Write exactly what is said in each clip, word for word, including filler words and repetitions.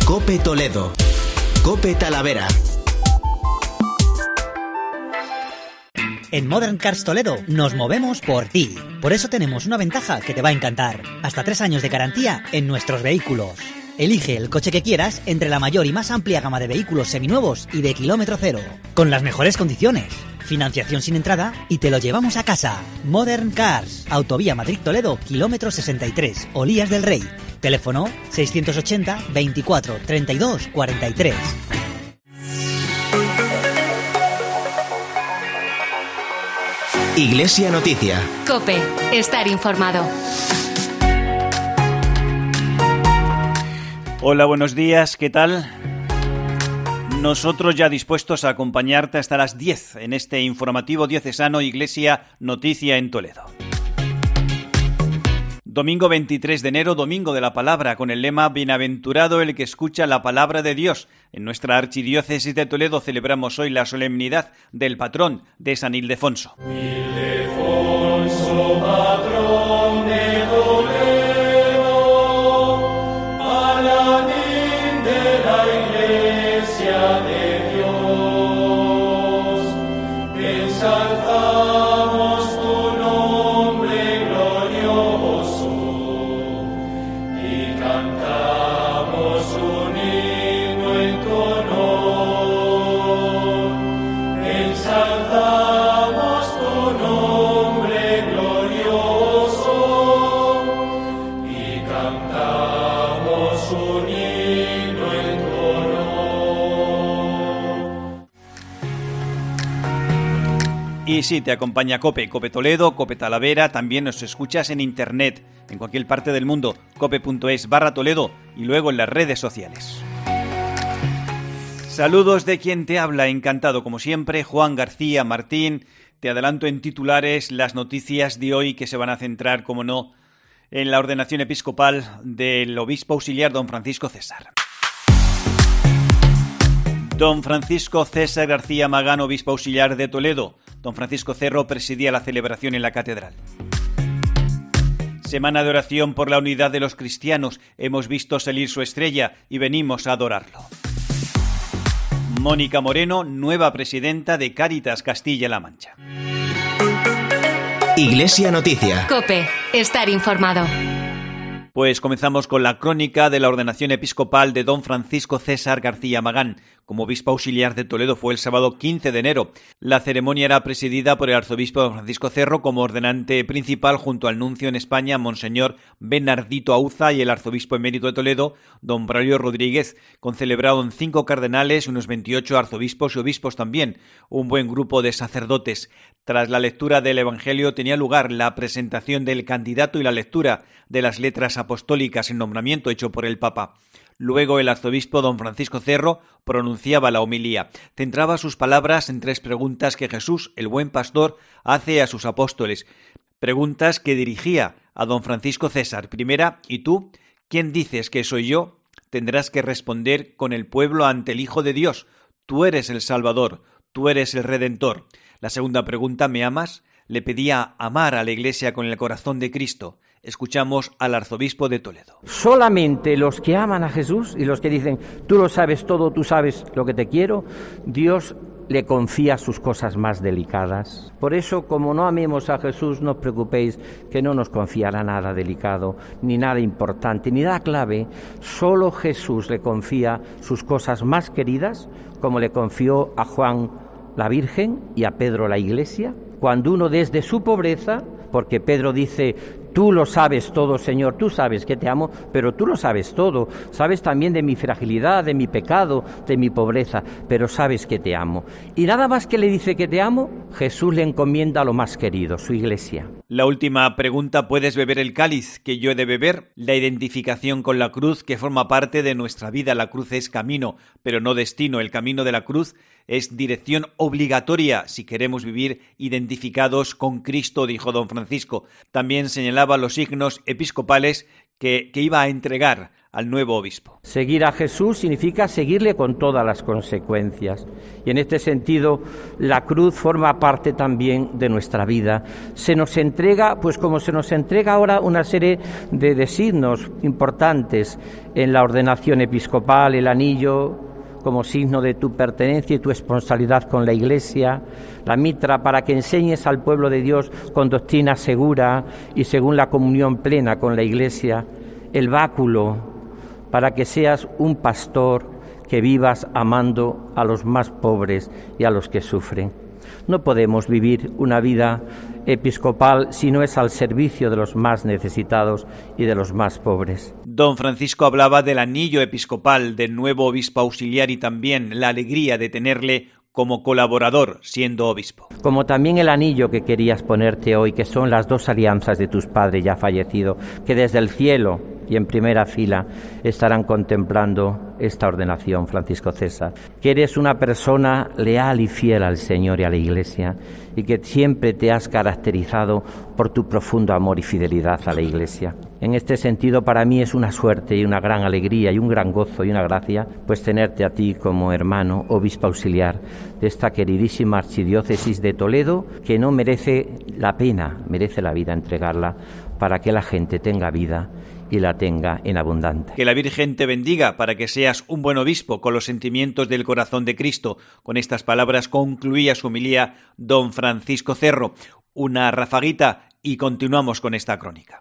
COPE Toledo. COPE Talavera. En Modern Cars Toledo nos movemos por ti. Por eso tenemos una ventaja que te va a encantar. Hasta tres años de garantía en nuestros vehículos. Elige el coche que quieras entre la mayor y más amplia gama de vehículos seminuevos y de kilómetro cero. Con las mejores condiciones. Financiación sin entrada y te lo llevamos a casa. Modern Cars. Autovía Madrid-Toledo, kilómetro sesenta y tres. Olías del Rey. Teléfono seiscientos ochenta, veinticuatro, treinta y dos, cuarenta y tres. Iglesia Noticia. COPE. Estar informado. Hola, buenos días, ¿qué tal? Nosotros ya dispuestos a acompañarte hasta las diez en este informativo diocesano Iglesia Noticia en Toledo. Domingo veintitrés de enero, Domingo de la Palabra, con el lema Bienaventurado el que escucha la palabra de Dios. En nuestra archidiócesis de Toledo celebramos hoy la solemnidad del patrón de San Ildefonso. Ildefonso, patrón de Toledo, paladín de la Iglesia de Dios, ensalzamos tu nombre glorioso y cantamos un himno en tu honor. Ensalzamos tu nombre glorioso y cantamos un himno en tu honor. Y sí, te acompaña COPE, COPE Toledo, COPE Talavera, también nos escuchas en internet, en cualquier parte del mundo, cope.es barra Toledo y luego en las redes sociales. Saludos de quien te habla, encantado como siempre, Juan García Martín. Te adelanto en titulares las noticias de hoy que se van a centrar, como no, en la ordenación episcopal del obispo auxiliar don Francisco César. Don Francisco César García Magán, obispo auxiliar de Toledo. Don Francisco Cerro presidía la celebración en la catedral. Semana de oración por la unidad de los cristianos. Hemos visto salir su estrella y venimos a adorarlo. Mónica Moreno, nueva presidenta de Cáritas Castilla-La Mancha. Iglesia Noticia. COPE. Estar informado. Pues comenzamos con la crónica de la ordenación episcopal de don Francisco César García Magán. Como obispo auxiliar de Toledo fue el sábado quince de enero. La ceremonia era presidida por el arzobispo don Francisco Cerro como ordenante principal junto al nuncio en España, monseñor Bernardito Auza, y el arzobispo emérito de Toledo, don Braulio Rodríguez. Concelebraron cinco cardenales y unos veintiocho arzobispos y obispos también, un buen grupo de sacerdotes. Tras la lectura del Evangelio tenía lugar la presentación del candidato y la lectura de las letras apostólicas en nombramiento hecho por el Papa. Luego el arzobispo don Francisco Cerro pronunciaba la homilía. Centraba sus palabras en tres preguntas que Jesús, el buen pastor, hace a sus apóstoles. Preguntas que dirigía a don Francisco César. Primera, ¿y tú? ¿Quién dices que soy yo? Tendrás que responder con el pueblo ante el Hijo de Dios. Tú eres el Salvador, tú eres el Redentor. La segunda pregunta, ¿me amas? Le pedía amar a la Iglesia con el corazón de Cristo. Escuchamos al arzobispo de Toledo. Solamente los que aman a Jesús y los que dicen, tú lo sabes todo, tú sabes lo que te quiero, Dios le confía sus cosas más delicadas. Por eso, como no amemos a Jesús, no os preocupéis que no nos confiará nada delicado, ni nada importante, ni nada clave. Solo Jesús le confía sus cosas más queridas, como le confió a Juan la Virgen y a Pedro la Iglesia. Cuando uno desde su pobreza, porque Pedro dice, tú lo sabes todo, Señor, tú sabes que te amo, pero tú lo sabes todo, sabes también de mi fragilidad, de mi pecado, de mi pobreza, pero sabes que te amo. Y nada más que le dice que te amo, Jesús le encomienda lo más querido, su Iglesia. La última pregunta, ¿puedes beber el cáliz que yo he de beber? La identificación con la cruz que forma parte de nuestra vida. La cruz es camino, pero no destino. El camino de la cruz es dirección obligatoria si queremos vivir identificados con Cristo, dijo don Francisco. También señalaba los signos episcopales que, que iba a entregar al nuevo obispo. Seguir a Jesús significa seguirle con todas las consecuencias. Y en este sentido, la cruz forma parte también de nuestra vida. Se nos entrega, pues como se nos entrega ahora una serie de, de signos importantes en la ordenación episcopal, el anillo como signo de tu pertenencia y tu responsabilidad con la Iglesia, la mitra para que enseñes al pueblo de Dios con doctrina segura y según la comunión plena con la Iglesia, el báculo para que seas un pastor que vivas amando a los más pobres y a los que sufren. No podemos vivir una vida episcopal si no es al servicio de los más necesitados y de los más pobres. Don Francisco hablaba del anillo episcopal del nuevo obispo auxiliar y también la alegría de tenerle como colaborador siendo obispo. Como también el anillo que querías ponerte hoy, que son las dos alianzas de tus padres ya fallecidos, que desde el cielo y en primera fila estarán contemplando esta ordenación, Francisco César. Que eres una persona leal y fiel al Señor y a la Iglesia y que siempre te has caracterizado por tu profundo amor y fidelidad a la Iglesia. En este sentido, para mí es una suerte y una gran alegría y un gran gozo y una gracia, pues tenerte a ti como hermano, obispo auxiliar de esta queridísima archidiócesis de Toledo, que no merece la pena, merece la vida entregarla para que la gente tenga vida y la tenga en abundante. Que la Virgen te bendiga para que seas un buen obispo con los sentimientos del corazón de Cristo. Con estas palabras concluía su homilía don Francisco Cerro. Una rafaguita y continuamos con esta crónica.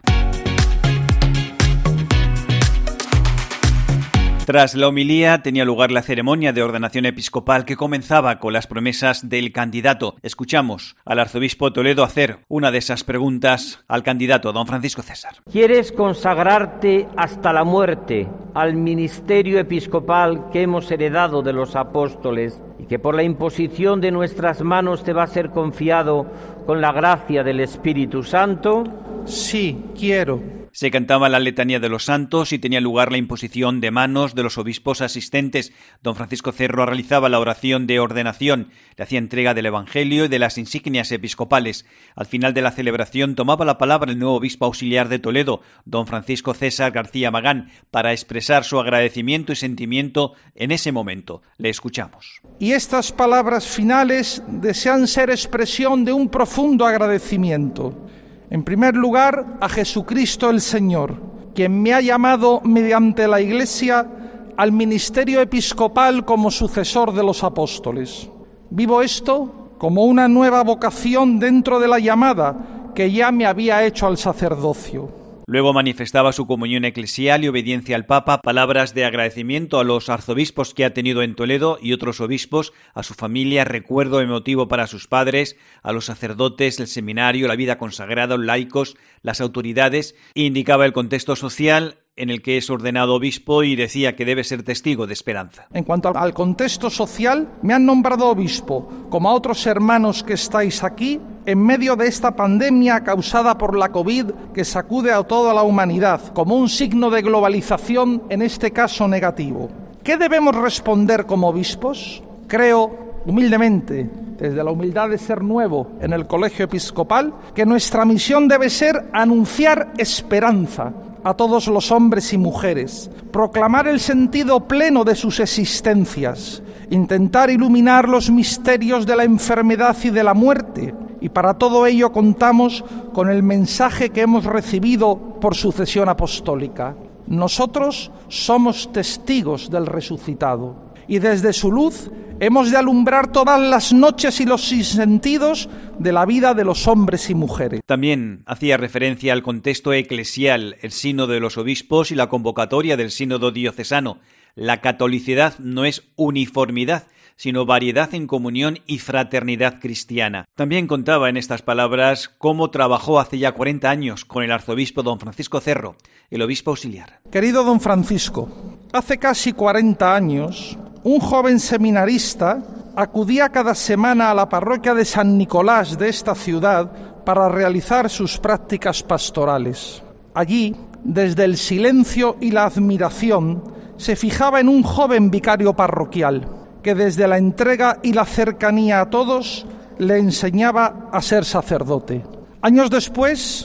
Tras la homilía tenía lugar la ceremonia de ordenación episcopal que comenzaba con las promesas del candidato. Escuchamos al arzobispo Toledo hacer una de esas preguntas al candidato, don Francisco César. ¿Quieres consagrarte hasta la muerte al ministerio episcopal que hemos heredado de los apóstoles y que por la imposición de nuestras manos te va a ser confiado con la gracia del Espíritu Santo? Sí, quiero. Se cantaba la letanía de los santos y tenía lugar la imposición de manos de los obispos asistentes. Don Francisco Cerro realizaba la oración de ordenación, le hacía entrega del Evangelio y de las insignias episcopales. Al final de la celebración tomaba la palabra el nuevo obispo auxiliar de Toledo, don Francisco César García Magán, para expresar su agradecimiento y sentimiento en ese momento. Le escuchamos. Y estas palabras finales desean ser expresión de un profundo agradecimiento. En primer lugar, a Jesucristo el Señor, quien me ha llamado mediante la Iglesia al ministerio episcopal como sucesor de los apóstoles. Vivo esto como una nueva vocación dentro de la llamada que ya me había hecho al sacerdocio. Luego manifestaba su comunión eclesial y obediencia al Papa, palabras de agradecimiento a los arzobispos que ha tenido en Toledo y otros obispos, a su familia, recuerdo emotivo para sus padres, a los sacerdotes, el seminario, la vida consagrada, los laicos, las autoridades. Indicaba el contexto social en el que es ordenado obispo y decía que debe ser testigo de esperanza. En cuanto al contexto social, me han nombrado obispo, como a otros hermanos que estáis aquí, en medio de esta pandemia causada por la COVID que sacude a toda la humanidad, como un signo de globalización, en este caso negativo. ¿Qué debemos responder como obispos? Creo, humildemente, desde la humildad de ser nuevo en el colegio episcopal, que nuestra misión debe ser anunciar esperanza a todos los hombres y mujeres, proclamar el sentido pleno de sus existencias, intentar iluminar los misterios de la enfermedad y de la muerte, y para todo ello contamos con el mensaje que hemos recibido por sucesión apostólica. Nosotros somos testigos del resucitado, y desde su luz hemos de alumbrar todas las noches y los sinsentidos de la vida de los hombres y mujeres. También hacía referencia al contexto eclesial, el sínodo de los obispos y la convocatoria del sínodo diocesano. La catolicidad no es uniformidad, sino variedad en comunión y fraternidad cristiana. También contaba en estas palabras cómo trabajó hace ya cuarenta años con el arzobispo don Francisco Cerro, el obispo auxiliar. Querido don Francisco, hace casi cuarenta años, un joven seminarista acudía cada semana a la parroquia de San Nicolás de esta ciudad para realizar sus prácticas pastorales. Allí, desde el silencio y la admiración, se fijaba en un joven vicario parroquial que desde la entrega y la cercanía a todos le enseñaba a ser sacerdote. Años después,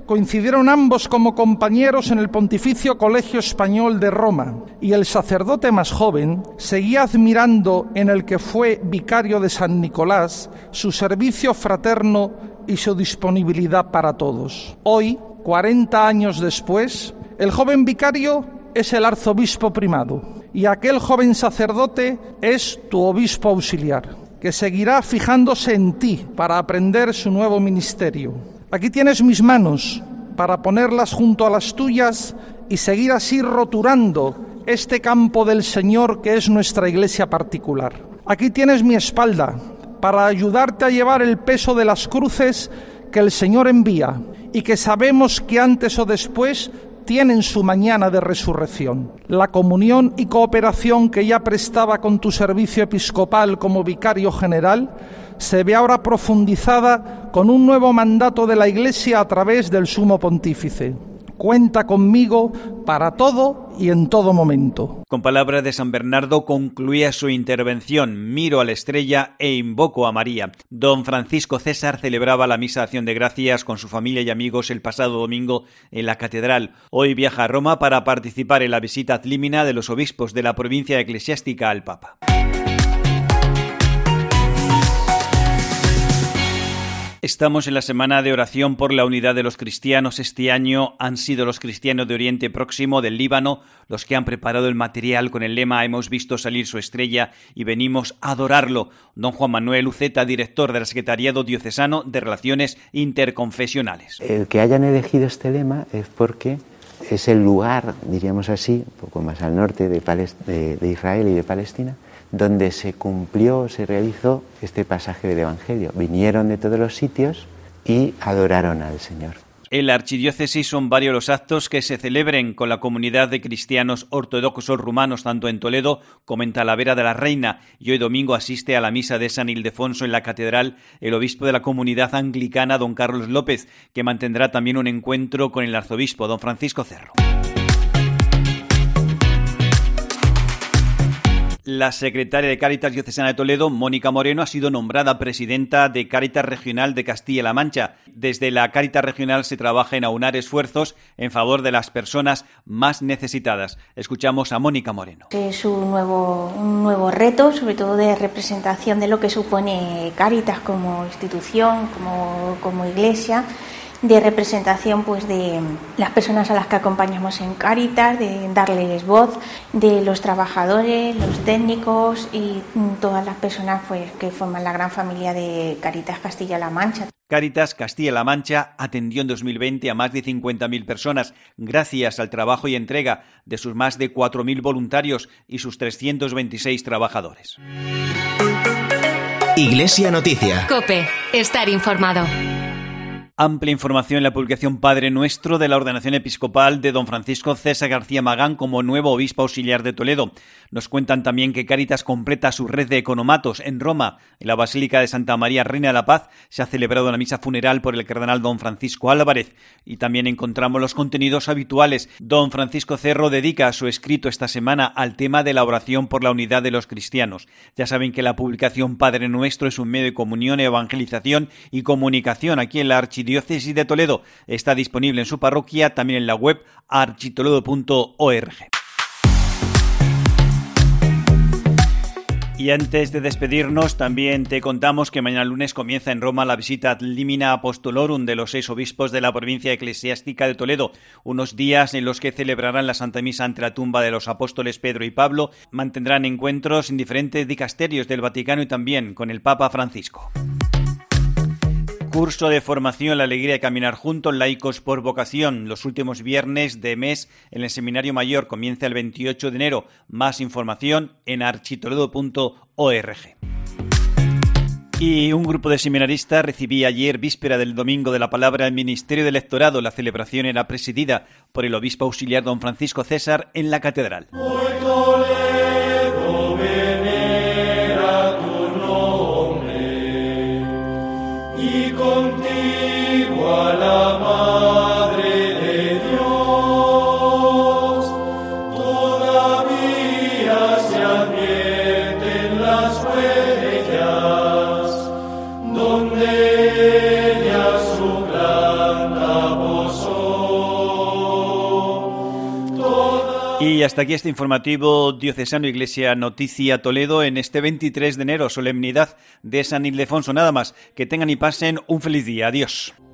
coincidieron ambos como compañeros en el Pontificio Colegio Español de Roma, y el sacerdote más joven seguía admirando en el que fue vicario de San Nicolás su servicio fraterno y su disponibilidad para todos. Hoy, cuarenta años después, el joven vicario es el arzobispo primado y aquel joven sacerdote es tu obispo auxiliar, que seguirá fijándose en ti para aprender su nuevo ministerio. Aquí tienes mis manos para ponerlas junto a las tuyas y seguir así roturando este campo del Señor que es nuestra iglesia particular. Aquí tienes mi espalda para ayudarte a llevar el peso de las cruces que el Señor envía y que sabemos que antes o después tienen su mañana de resurrección. La comunión y cooperación que ya prestaba con tu servicio episcopal como vicario general se ve ahora profundizada con un nuevo mandato de la Iglesia a través del Sumo Pontífice. Cuenta conmigo para todo y en todo momento. Con palabras de San Bernardo concluía su intervención: miro a la estrella e invoco a María. Don Francisco César celebraba la misa de acción de gracias con su familia y amigos el pasado domingo en la catedral. Hoy viaja a Roma para participar en la visita ad limina de los obispos de la provincia eclesiástica al Papa. Estamos en la semana de oración por la unidad de los cristianos. Este año han sido los cristianos de Oriente Próximo, del Líbano, los que han preparado el material con el lema «Hemos visto salir su estrella y venimos a adorarlo». Don Juan Manuel Uceta, director del Secretariado Diocesano de Relaciones Interconfesionales. El que hayan elegido este lema es porque es el lugar, diríamos así, un poco más al norte de, Palest- de, de Israel y de Palestina, donde se cumplió, se realizó este pasaje del Evangelio. Vinieron de todos los sitios y adoraron al Señor. En la archidiócesis son varios los actos que se celebren con la comunidad de cristianos ortodoxos rumanos, tanto en Toledo como en Talavera de la Reina, y hoy domingo asiste a la misa de San Ildefonso en la catedral el obispo de la comunidad anglicana, don Carlos López, que mantendrá también un encuentro con el arzobispo, don Francisco Cerro. La secretaria de Cáritas Diocesana de Toledo, Mónica Moreno, ha sido nombrada presidenta de Cáritas Regional de Castilla-La Mancha. Desde la Cáritas Regional se trabaja en aunar esfuerzos en favor de las personas más necesitadas. Escuchamos a Mónica Moreno. Es un nuevo, un nuevo reto, sobre todo de representación de lo que supone Cáritas como institución, como, como iglesia, de representación pues de las personas a las que acompañamos en Cáritas, de darles voz, de los trabajadores, los técnicos y todas las personas pues que forman la gran familia de Cáritas Castilla-La Mancha. Cáritas Castilla-La Mancha atendió en dos mil veinte a más de cincuenta mil personas gracias al trabajo y entrega de sus más de cuatro mil voluntarios y sus trescientos veintiséis trabajadores. Iglesia Noticia. COPE. Estar informado. Amplia información en la publicación Padre Nuestro de la ordenación episcopal de don Francisco César García Magán como nuevo obispo auxiliar de Toledo. Nos cuentan también que Cáritas completa su red de economatos en Roma. En la Basílica de Santa María Reina de la Paz se ha celebrado la misa funeral por el cardenal don Francisco Álvarez. Y también encontramos los contenidos habituales. Don Francisco Cerro dedica su escrito esta semana al tema de la oración por la unidad de los cristianos. Ya saben que la publicación Padre Nuestro es un medio de comunión, evangelización y comunicación aquí en la Archidiócesis Diócesis de Toledo. Está disponible en su parroquia, también en la web architoledo punto org. Y antes de despedirnos, también te contamos que mañana lunes comienza en Roma la visita ad limina apostolorum de los seis obispos de la provincia eclesiástica de Toledo, unos días en los que celebrarán la Santa Misa ante la tumba de los apóstoles Pedro y Pablo, mantendrán encuentros en diferentes dicasterios del Vaticano y también con el Papa Francisco. Curso de formación La Alegría de Caminar Juntos, laicos por vocación. Los últimos viernes de mes en el Seminario Mayor comienza el veintiocho de enero. Más información en architoledo punto org. Y un grupo de seminaristas recibía ayer, víspera del Domingo de la Palabra, el Ministerio de Electorado. La celebración era presidida por el obispo auxiliar don Francisco César en la catedral. Y contigo a la Madre de Dios, todavía se advierten las huellas, donde ella suplanta vos. hasta aquí este informativo diocesano Iglesia Noticia Toledo en este veintitrés de enero, solemnidad de San Ildefonso. Nada más, que tengan y pasen un feliz día. Adiós.